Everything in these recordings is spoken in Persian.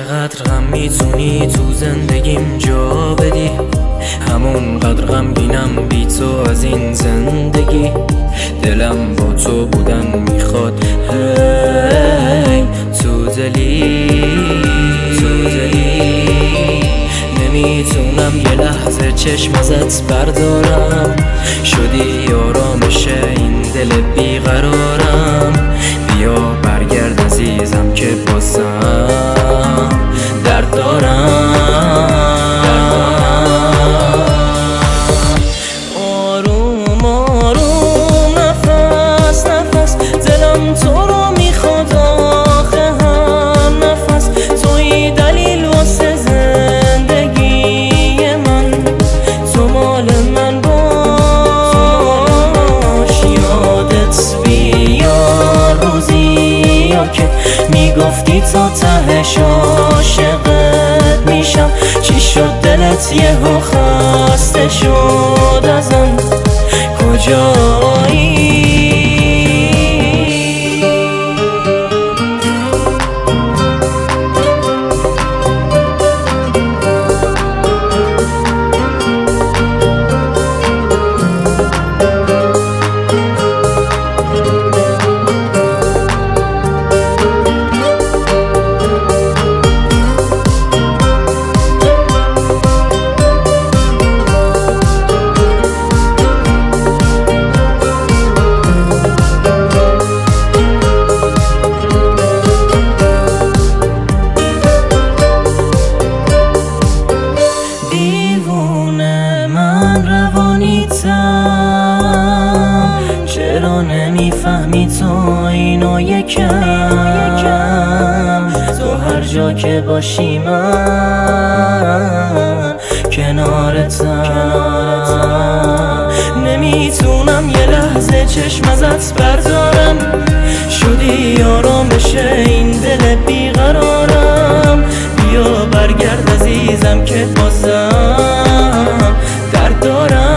چقدر غم میتونی تو زندگیم جا بدی، همون قدر غمگینم بی تو از این زندگی. دلم با تو بودن میخواد، هی تو دلی نمیتونم یه لحظه چشم ازت بردارم. شدی آرامش این دل بیقرارم. بیا برگرد عزیزم که بازم درد دارم. آروم آروم نفس نفس دلم تو رو میخواد آخه هم نفس. توی دلیل واسه زندگی من، تو مال من باش. یادت بیار روزی یا که میگفتی تا تهش عاشقت میشم. چی شد دلت یهو خسته شد ازم؟ کجایی؟ چرا نمیفهمی تو اینو یکم؟ تو هر جا که باشی من کنارتم. نمیتونم یه لحظه چشم ازت بردارم. شدی آرامش این دل بیقرارم. بیا برگرد عزیزم که بازم درد دارم.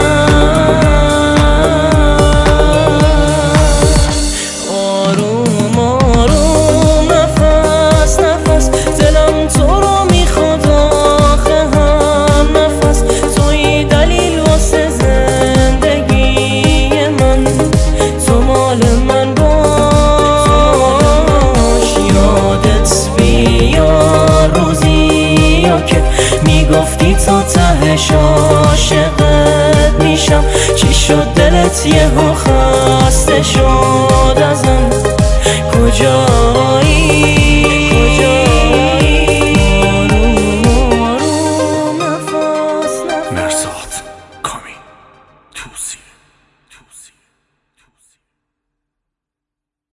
میگفتی تا تهش عاشقت میشم. چی شد دلت یهو خسته شد ازم؟ کجا